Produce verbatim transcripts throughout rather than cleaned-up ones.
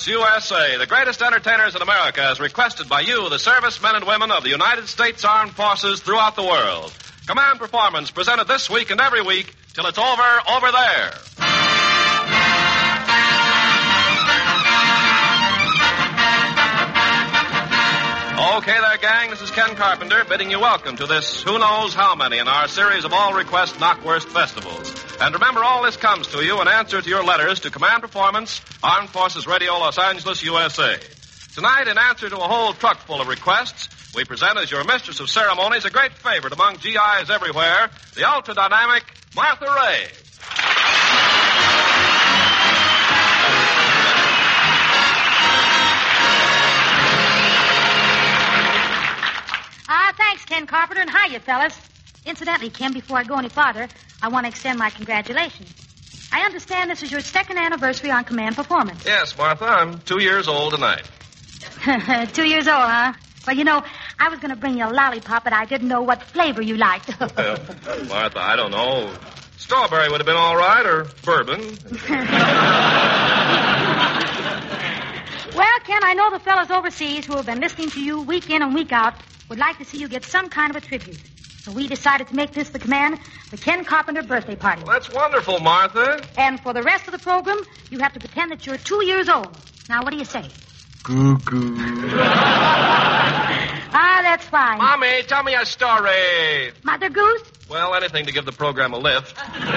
Performance U S A, the greatest entertainers in America, as requested by you, the servicemen and women of the United States Armed Forces throughout the world. Command Performance, presented this week and every week till it's over, over there. Okay there, gang. This is Ken Carpenter bidding you welcome to this who knows how many in our series of all-request Knockwurst festivals. And remember, all this comes to you in answer to your letters to Command Performance, Armed Forces Radio, Los Angeles, U S A. Tonight, in answer to a whole truck full of requests, we present as your mistress of ceremonies a great favorite among G Is everywhere, the ultra-dynamic Martha Raye. Ah, thanks, Ken Carpenter, and hiya, fellas. Incidentally, Ken, before I go any farther, I want to extend my congratulations. I understand this is your second anniversary on Command Performance. Yes, Martha, I'm two years old tonight. Two years old, huh? Well, you know, I was going to bring you a lollipop, but I didn't know what flavor you liked. Martha, I don't know. Strawberry would have been all right, or bourbon. Well, Ken, I know the fellas overseas who have been listening to you week in and week out would like to see you get some kind of a tribute. So we decided to make this the Command, the Ken Carpenter birthday party. Well, that's wonderful, Martha. And for the rest of the program, you have to pretend that you're two years old. Now, what do you say? Goo-goo. Ah, that's fine. Mommy, tell me a story. Mother Goose? Well, anything to give the program a lift.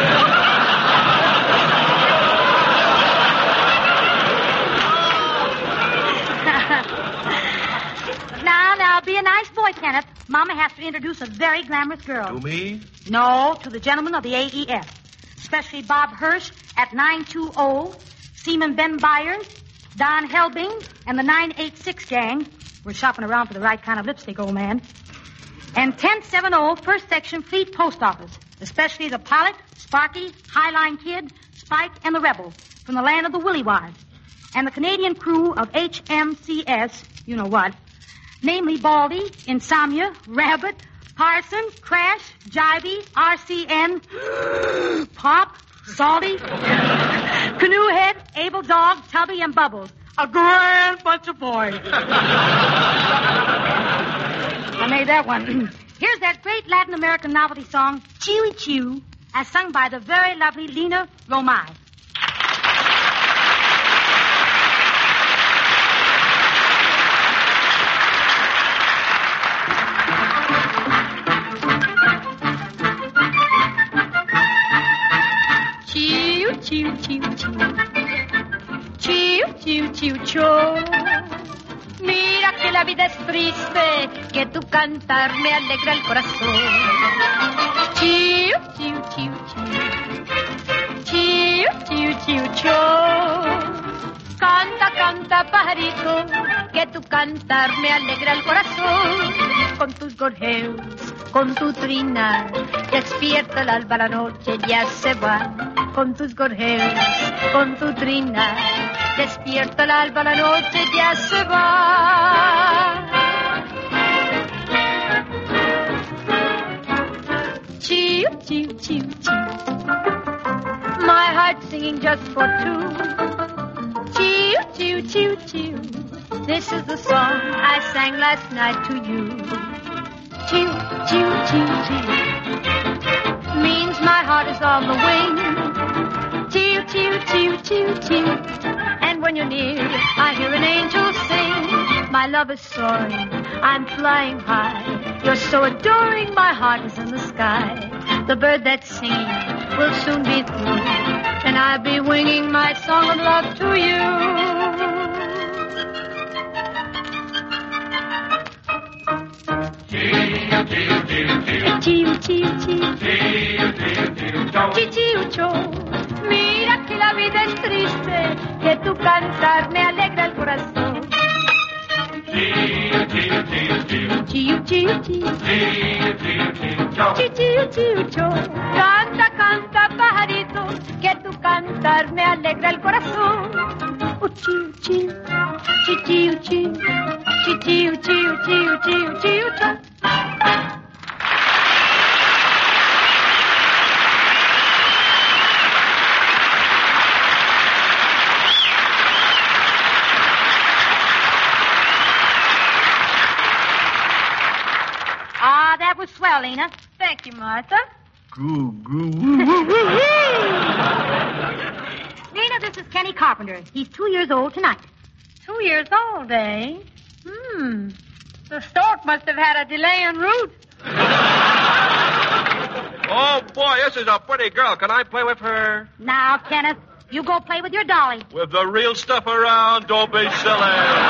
Now, now, be a nice boy, Kenneth. Mama has to introduce a very glamorous girl. To me? No, to the gentlemen of the A E F. Especially Bob Hirsch at nine two zero, Seaman Ben Byers, Don Helbing, and the nine eight six gang. We're shopping around for the right kind of lipstick, old man. And ten seventy, First Section Fleet Post Office. Especially the Pilot, Sparky, Highline Kid, Spike, and the Rebel from the land of the Willy Wives. And the Canadian crew of H M C S, you know what. Namely Baldy, Insomnia, Rabbit, Parson, Crash, Jivey, R C N, Pop, Salty, Canoehead, Able Dog, Tubby, and Bubbles. A grand bunch of boys. I made that one. Here's that great Latin American novelty song, Chewy Chew, as sung by the very lovely Lena Romay. Chiu, chiu, chiu. Chiu, chiu, chiu, cho. Mira que la vida es triste, que tu cantar me alegra el corazón. Chiu, chiu, chiu, chiu. Chiu, chiu, chiu, cho. Canta, canta, pajarito, que tu cantar me alegra el corazón. Con tus gorjeos, con tu trinar, despierta el alba, la noche ya se va. Con tus gorjeos, con tu trina, despierta el alba, la noche ya se va. Chiu, chiu, chiu, chiu. My heart singing just for two. Chiu, chiu, chiu, chiu. This is the song I sang last night to you. Chiu, chiu, chiu, chiu. Means my heart is on the wing. Choo, choo, choo, choo, choo. And when you're near, I hear an angel sing. My love is soaring, I'm flying high. You're so adoring, my heart is in the sky. The bird that's singing will soon be through, and I'll be winging my song of love to you. Choo, choo, choo. Choo, choo, choo. Mira que la vida es triste, que tu cantar me alegra el corazón. Chiu, chiu, chiu. Chiu, chiu, chiu, cho. Canta, canta, pajarito, que tu cantar me alegra el corazón. Oh, chiu, chiu. Chiu, chiu, chiu. Chiu, chiu, chiu, chiu, chiu, chiu, cho. Now, that was swell, Lena. Thank you, Martha. Goo, goo. Lena, this is Kenny Carpenter. He's two years old tonight. Two years old, eh? Hmm. The stork must have had a delay en route. Oh, boy, this is a pretty girl. Can I play with her? Now, Kenneth, you go play with your dolly. With the real stuff around, don't be silly.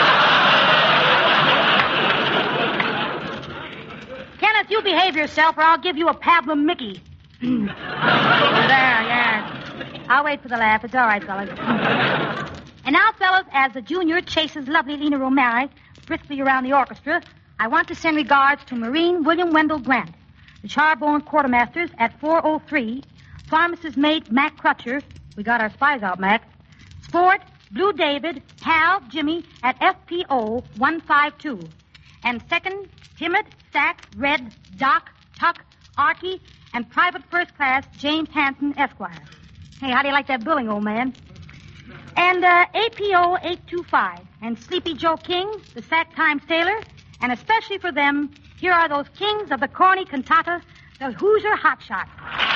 Kenneth, you behave yourself or I'll give you a pablum Mickey. There, yeah. I'll wait for the laugh. It's all right, fellas. And now, fellas, as the junior chases lovely Lena Romeri briskly around the orchestra, I want to send regards to Marine William Wendell Grant, the Charbonne quartermasters at four oh three, pharmacist mate Mac Crutcher. We got our spies out, Mac. Sport, Blue David, Hal, Jimmy at F P O one five two. And second, Timid, Stack, Red, Doc, Tuck, Archie, and Private First Class James Hanson, Esquire. Hey, how do you like that billing, old man? And uh, A P O eight two five, and Sleepy Joe King, the Sack Time Sailor, and especially for them, here are those kings of the corny cantata, the Hoosier Hotshots.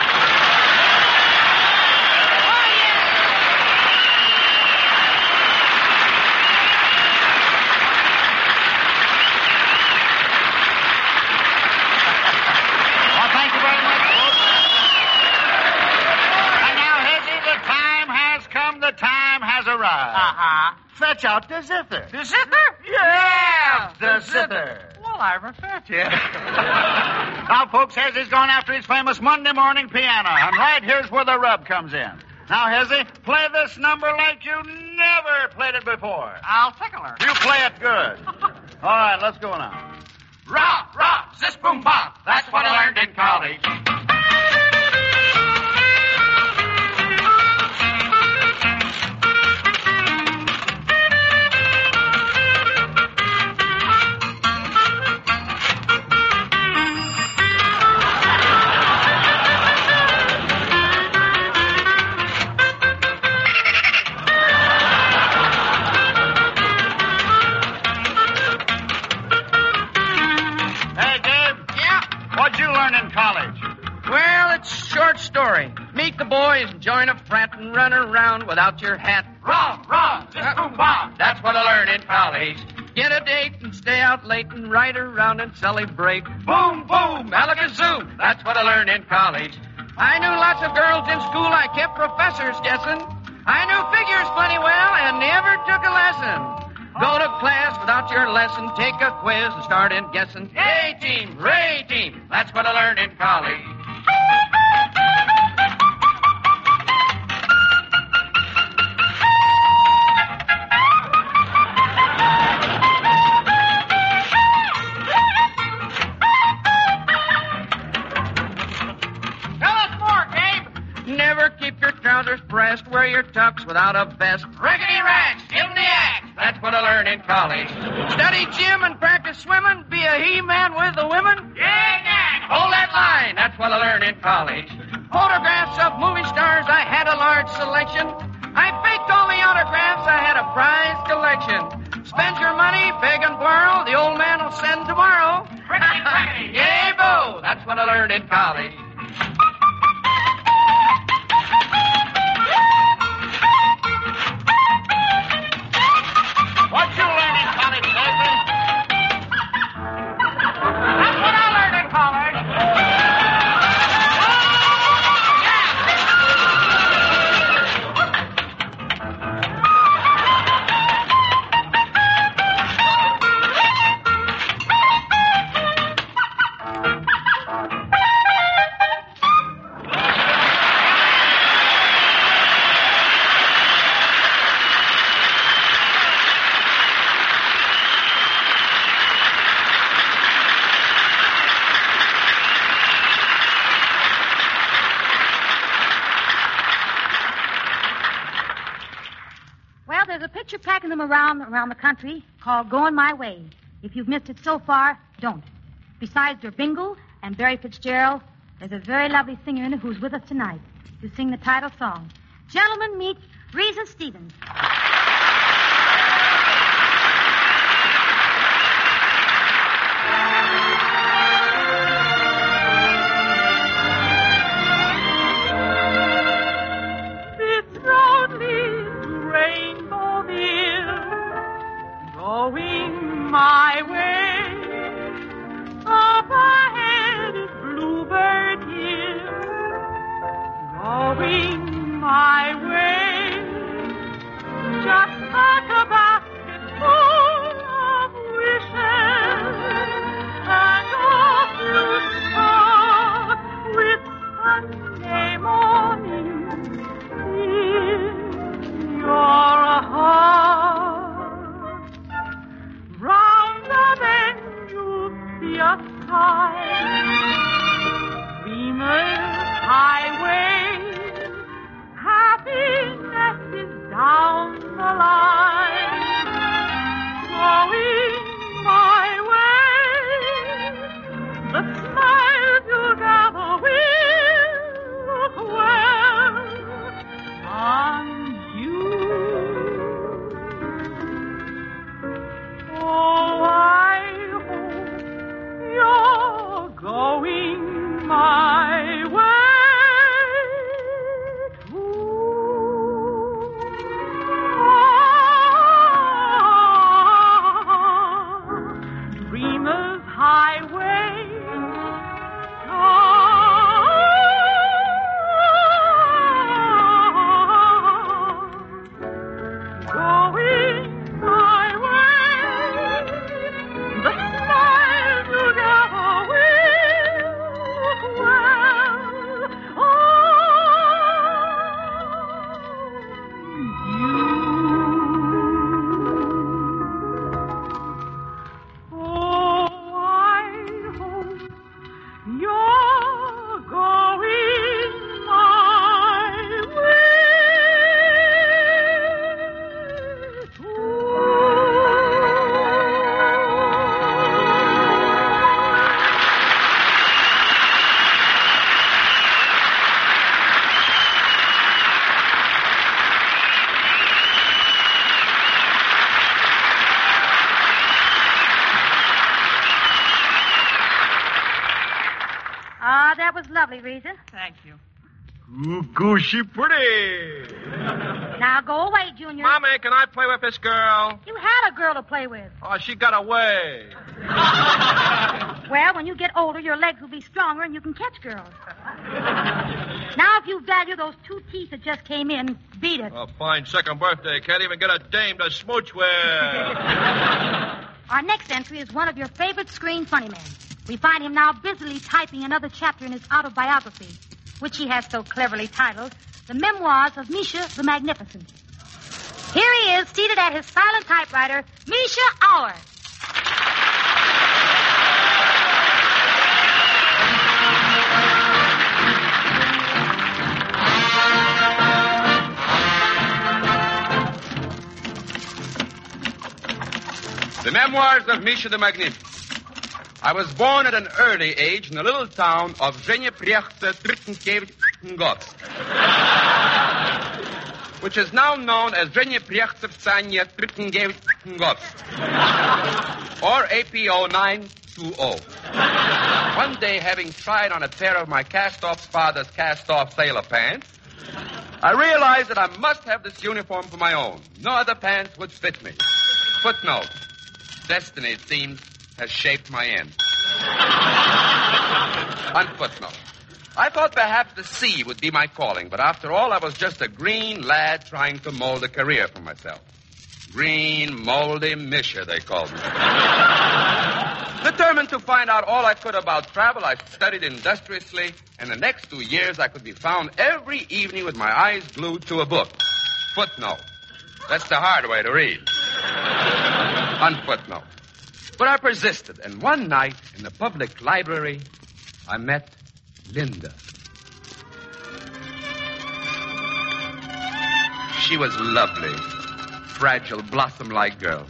Uh-huh. Fetch out the zither. The zither? Yeah, the zither. Well, I refer to you. Now, folks, Hezzy's gone after his famous Monday morning piano, and right here's where the rub comes in. Now, Hezzy, play this number like you never played it before. I'll tickle her. You play it good. All right, let's go now. Rah, rah, zis, boom, bop. That's what I learned in college. Story. Meet the boys and join a frat and run around without your hat. Wrong, wrong, zip, boom, bop. That's what I learned in college. Get a date and stay out late and ride around and celebrate. Boom, boom, alakazoo. That's what I learned in college. I knew lots of girls in school. I kept professors guessing. I knew figures plenty well and never took a lesson. Go to class without your lesson, take a quiz and start in guessing. Yay team, ray team. That's what I learned in college. Never keep your trousers pressed. Wear your tux without a vest. Rickety racks, give 'em the axe. That's what I learned in college. Study gym and practice swimming. Be a he-man with the women. Yeah, yeah. Hold that line. That's what I learned in college. Photographs of movie stars. I had a large selection. I faked all the autographs. I had a prize collection. Spend your money, beg and borrow. The old man will send tomorrow. Rickety, rickety. Yay, bo. That's what I learned in college. What you learn in college, baby? That's what I learned in college. Packing them around around the country called Going My Way. If you've missed it so far, don't. Besides Bingle and Barry Fitzgerald, there's a very lovely singer in it who's with us tonight to sing the title song. Gentlemen, meet Reza Stevens. time. Dreamers highway, happiness is down the line. Going my way, the smiles you gather will look well on you. Oh, I hope you're going my way too. Dreamer's highway. Going my way, the smile together will look well on you. Oh, I hope you're going my way Ah, that was lovely, Reza. Thank you. Ooh, goosey pretty. Now go away, Junior. Mommy, can I play with this girl? You had a girl to play with. Oh, she got away. Well, when you get older, your legs will be stronger and you can catch girls. Now, if you value those two teeth that just came in, beat it. A fine second birthday. Can't even get a dame to smooch with. Our next entry is one of your favorite screen funny men. We find him now busily typing another chapter in his autobiography, which he has so cleverly titled, The Memoirs of Misha the Magnificent. Here he is, seated at his silent typewriter, Misha Auer. The Memoirs of Misha the Magnificent. I was born at an early age in the little town of Zhenyepriechta Trittenkevich-Ngotsk, which is now known as Zhenyepriechta Trittenkevich-Ngotsk, or A P O nine two zero. One day, having tried on a pair of my cast-off father's cast-off sailor pants, I realized that I must have this uniform for my own. No other pants would fit me. Footnote. Destiny, it seems, has shaped my end. On footnote. I thought perhaps the sea would be my calling, but after all, I was just a green lad trying to mold a career for myself. Green, moldy Misha, they called me. Determined to find out all I could about travel, I studied industriously, and the next two years I could be found every evening with my eyes glued to a book. Footnote. That's the hard way to read. On footnote. But I persisted, and one night in the public library, I met Linda. She was lovely, fragile, blossom-like girl.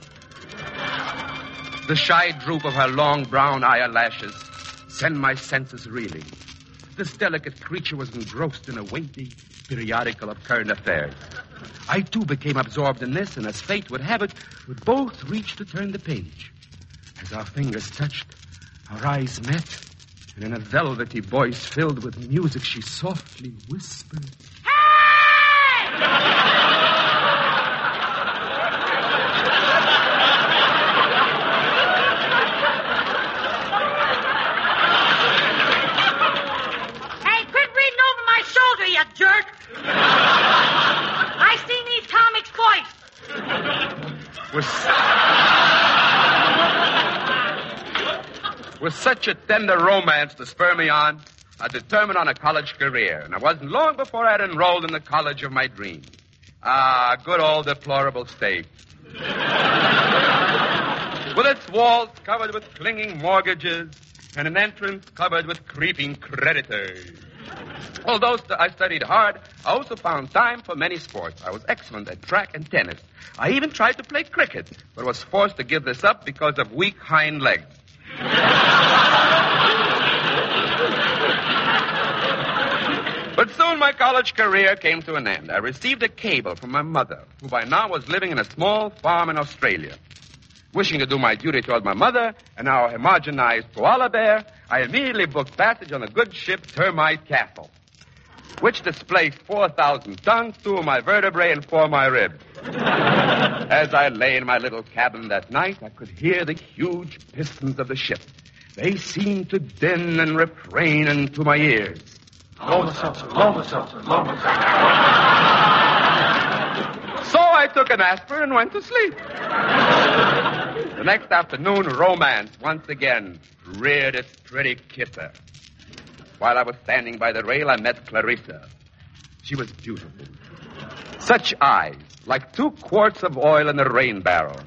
The shy droop of her long brown eyelashes sent my senses reeling. This delicate creature was engrossed in a weighty periodical of current affairs. I, too, became absorbed in this, and as fate would have it, we both reached to turn the page. As our fingers touched, our eyes met, and in a velvety voice filled with music, she softly whispered, Hey, quit reading over my shoulder, you jerk! I seen these comics twice. With, with such a tender romance to spur me on, I determined on a college career, and it wasn't long before I had enrolled in the college of my dreams. Ah, good old deplorable state. With its walls covered with clinging mortgages, and an entrance covered with creeping creditors. Although st- I studied hard, I also found time for many sports. I was excellent at track and tennis. I even tried to play cricket, but was forced to give this up because of weak hind legs. But soon my college career came to an end. I received a cable from my mother, who by now was living in a small farm in Australia. Wishing to do my duty toward my mother and our homogenized koala bear, I immediately booked passage on a good ship, Termite Castle, which displaced four thousand tons, two of my vertebrae, and four of my ribs. As I lay in my little cabin that night, I could hear the huge pistons of the ship. They seemed to din and refrain into my ears. Loma Seltzer, Loma Seltzer, Loma Seltzer. So I took an aspirin and went to sleep. The next afternoon, romance once again reared its pretty kisser. While I was standing by the rail, I met Clarissa. She was beautiful. Such eyes, like two quarts of oil in a rain barrel.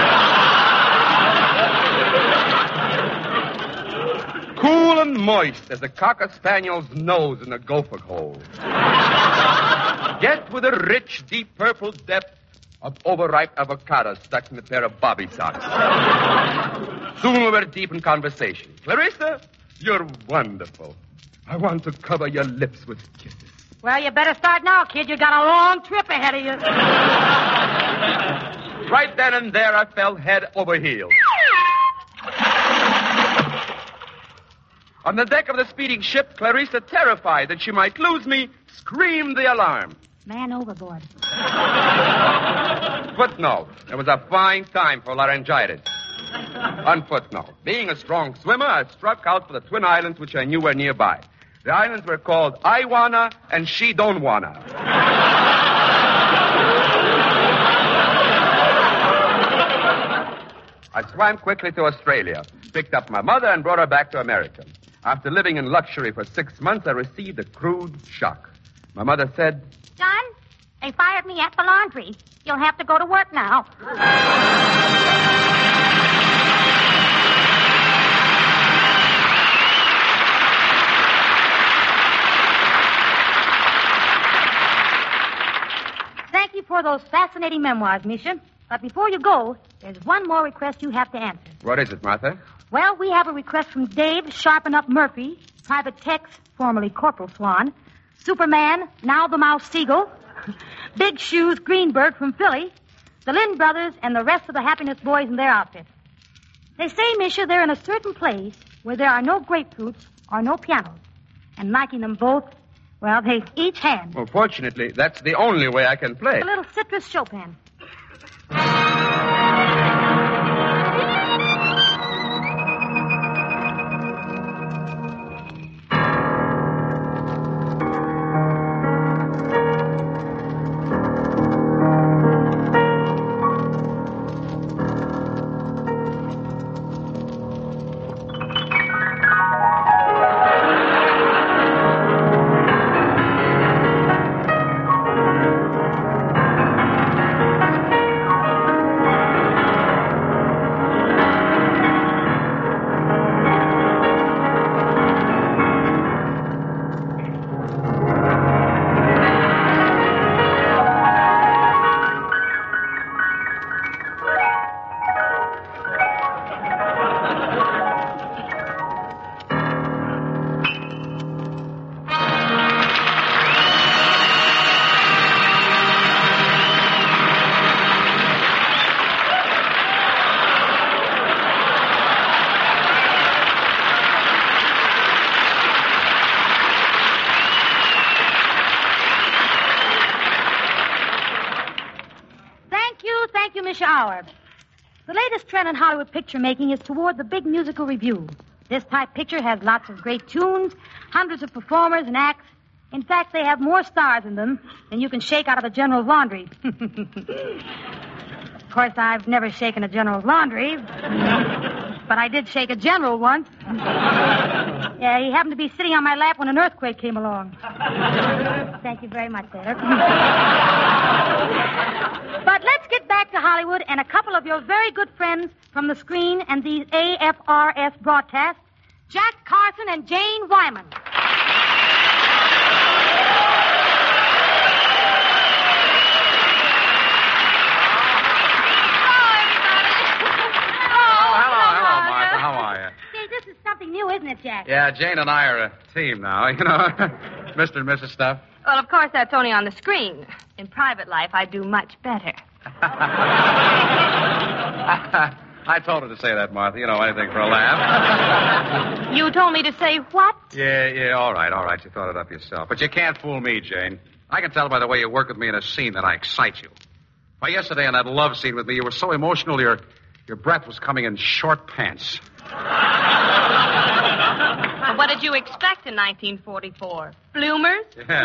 Cool and moist as a cocker spaniel's nose in a gopher hole. Yet with a rich, deep purple depth of overripe avocado stuck in a pair of bobby socks. Soon we were deep in conversation. Clarissa, you're wonderful. I want to cover your lips with kisses. Well, you better start now, kid. You got a long trip ahead of you. Right then and there, I fell head over heels. On the deck of the speeding ship, Clarissa, terrified that she might lose me, screamed the alarm. Man overboard. Footnote. It was a fine time for laryngitis. Unfootnote. Being a strong swimmer, I struck out for the twin islands which I knew were nearby. The islands were called I Wanna and She Don't Wanna. I swam quickly to Australia, picked up my mother, and brought her back to America. After living in luxury for six months, I received a crude shock. My mother said, Son, they fired me at the laundry. You'll have to go to work now. Thank you for those fascinating memoirs, Misha. But before you go, there's one more request you have to answer. What is it, Martha? Well, we have a request from Dave Sharpen Up Murphy, Private Tex, formerly Corporal Swan, Superman, now the Mouse Seagull, Big Shoes Greenberg from Philly, the Lynn brothers, and the rest of the Happiness Boys and their outfit. They say, Misha, they're in a certain place where there are no grapefruits or no pianos. And liking them both, well, they each hand. Well, fortunately, that's the only way I can play. A little citrus Chopin. Hour. The latest trend in Hollywood picture making is toward the big musical review. This type picture has lots of great tunes, hundreds of performers and acts. In fact, they have more stars in them than you can shake out of a general's laundry. Of course, I've never shaken a general's laundry, but I did shake a general once. Yeah, he happened to be sitting on my lap when an earthquake came along. Thank you very much, Sailor. But let's get back to Hollywood and a couple of your very good friends from the screen and these A F R S broadcasts. Jack Carson and Jane Wyman. Something new, isn't it, Jack? Yeah, Jane and I are a team now, you know. Mister and Missus Stuff. Well, of course, that's only on the screen. In private life, I do much better. I told her to say that, Martha. You know, anything for a laugh. You told me to say what? Yeah, yeah, all right, all right. You thought it up yourself. But you can't fool me, Jane. I can tell by the way you work with me in a scene that I excite you. Why, yesterday in that love scene with me, you were so emotional, your, your breath was coming in short pants. Well, what did you expect in nineteen forty-four? Bloomers?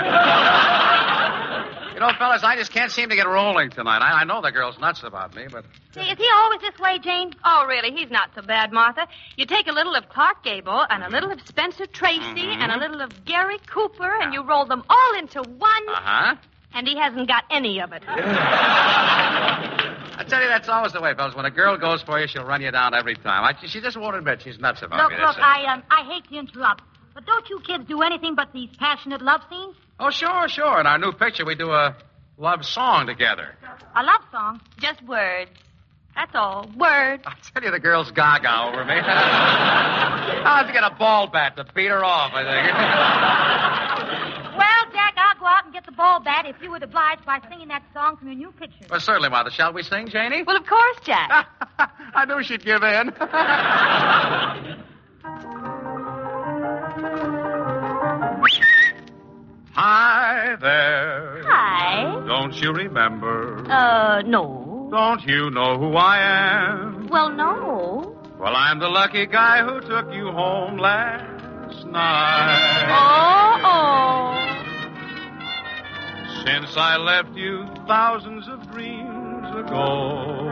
Yeah. You know, fellas, I just can't seem to get rolling tonight. I, I know the girl's nuts about me, but... Say, is he always this way, Jane? Oh, really? He's not so bad, Martha. You take a little of Clark Gable and a little of Spencer Tracy Mm-hmm. and a little of Gary Cooper, and you roll them all into one... Uh-huh. And he hasn't got any of it. I tell you, that's always the way, fellas. When a girl goes for you, she'll run you down every time. I, she just won't admit she's nuts about Look, me. look, That's it. I, um, I hate to interrupt, but don't you kids do anything but these passionate love scenes? Oh, sure, sure. In our new picture, we do a love song together. A love song? Just words. That's all. Words. I tell you, the girl's gaga over me. I'll have to get a ball bat to beat her off, I think. Well, Jack, I'll go out and get the ball bat if you would oblige by singing that song from your new picture. Well, certainly, Martha. Shall we sing, Janie? Well, of course, Jack. I knew she'd give in. Hi there. Hi. Don't you remember? Uh, no. Don't you know who I am? Well, no. Well, I'm the lucky guy who took you home last night. Oh, oh. Since I left you thousands of dreams ago,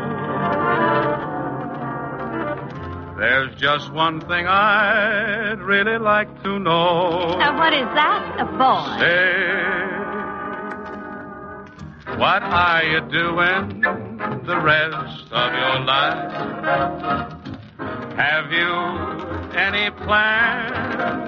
there's just one thing I'd really like to know. Now, what is that, a boy? Say, what are you doing the rest of your life? Have you any plans?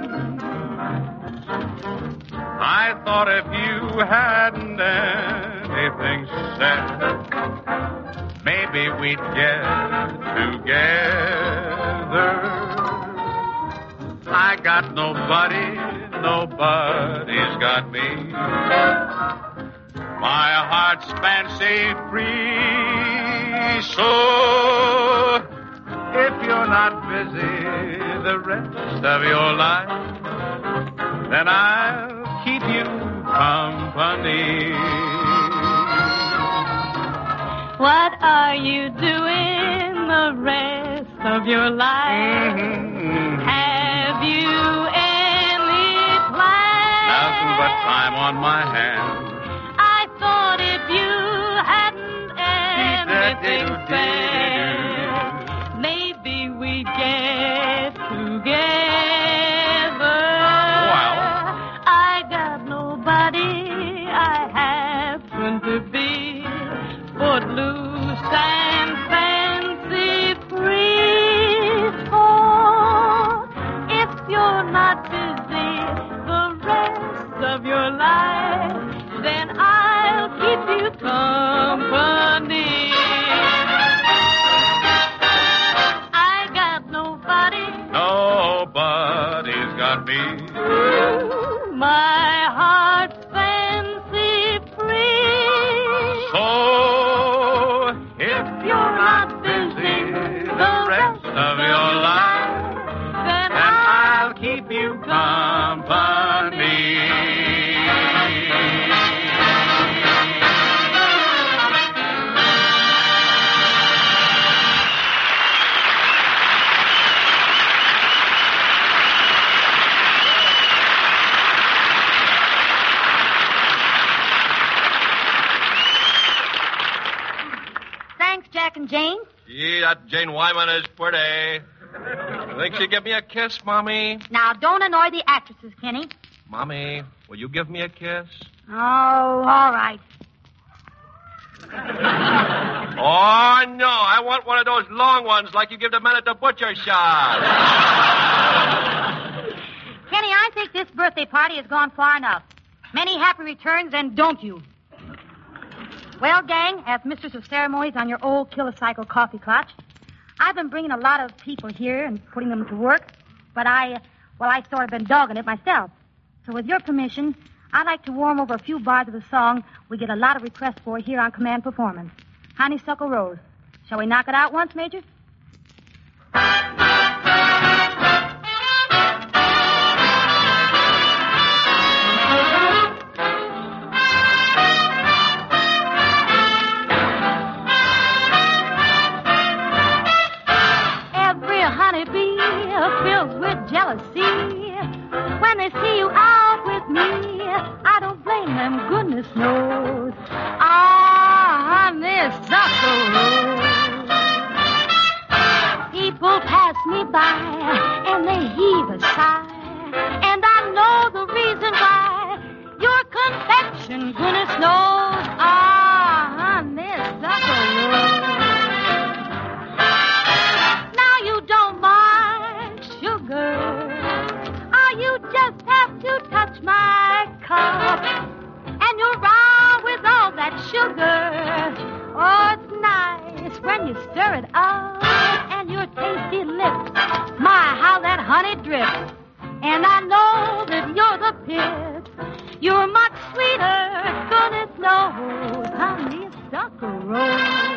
I thought if you hadn't anything said, maybe we'd get together. I got nobody, nobody's got me. My heart's fancy free, so if you're not busy the rest of your life, then I'll keep you company. What are you doing the rest of your life? Mm-hmm. Have you any plans? Nothing but time on my hands. I thought if you hadn't anything said, maybe we'd get together. Well, I got nobody, I happen to be footloose and fancy free. Oh, if you're not busy the rest of your life, then I'll keep you company. I got nobody. nobody's got me. Ooh, my heart's fancy free. So if you're not busy the rest of your life, then then I'll keep you company. Thanks, Jack and Jane. Gee, that Jane Wyman is pretty. Think she'd give me a kiss, Mommy? Now, don't annoy the actresses, Kenny. Mommy, will you give me a kiss? Oh, all right. Oh, no, I want one of those long ones like you give the men at the butcher shop. birthday party has gone far enough. Many happy returns, and don't you. Well, gang, as mistress of ceremonies on your old kilocycle coffee clutch, I've been bringing a lot of people here and putting them to work, but I, well, I sort of been dogging it myself. So with your permission, I'd like to warm over a few bars of the song we get a lot of requests for here on Command Performance, Honeysuckle Rose. Shall we knock it out once, Major? Every honeybee fills with jealousy when they see you out with me. I don't blame them, goodness knows. Ah, honeysuckle rose. People pass me by and they heave a sigh, and I know the reason why. Your confection, goodness knows. Ah, honeysuckle rose. Now you don't mind sugar. Ah, you just have to touch my cup, and you're round with all that sugar. Oh, it's nice when you stir it up, and your tasty lips, my, how that honey drips. And I know that you're the pith. You're much sweeter, goodness knows, honeysuckle rose.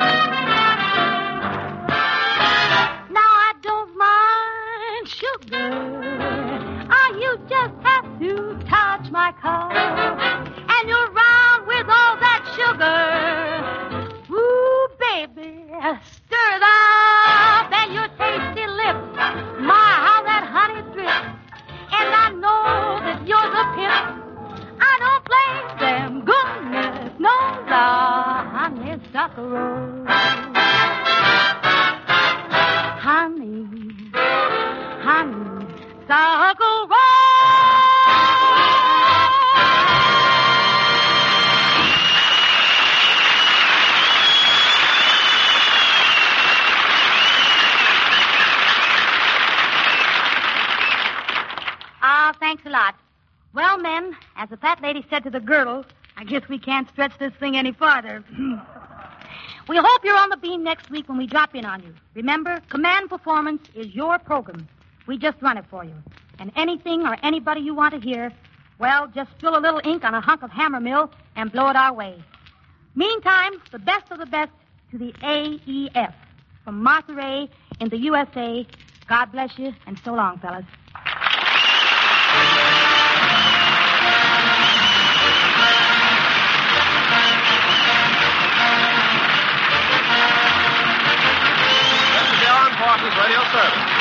Now I don't mind sugar. Ah, you just have to touch my cup, and you're round with all that sugar. Ooh, baby, stir it up, and your tasty lips, my, how that honey drips. And I know that you're the pimp. I don't blame them, goodness knows, ah, honeysuckle rose. Honey, honeysuckle rose. Ah, thanks a lot. Well, men, as the fat lady said to the girdle, I guess we can't stretch this thing any farther. We hope you're on the beam next week when we drop in on you. Remember, Command Performance is your program. We just run it for you. And anything or anybody you want to hear, well, just spill a little ink on a hunk of hammer mill and blow it our way. Meantime, the best of the best to the A E F. From Martha Ray in the U S A, God bless you, and so long, fellas. This is the Armed Forces Radio Service.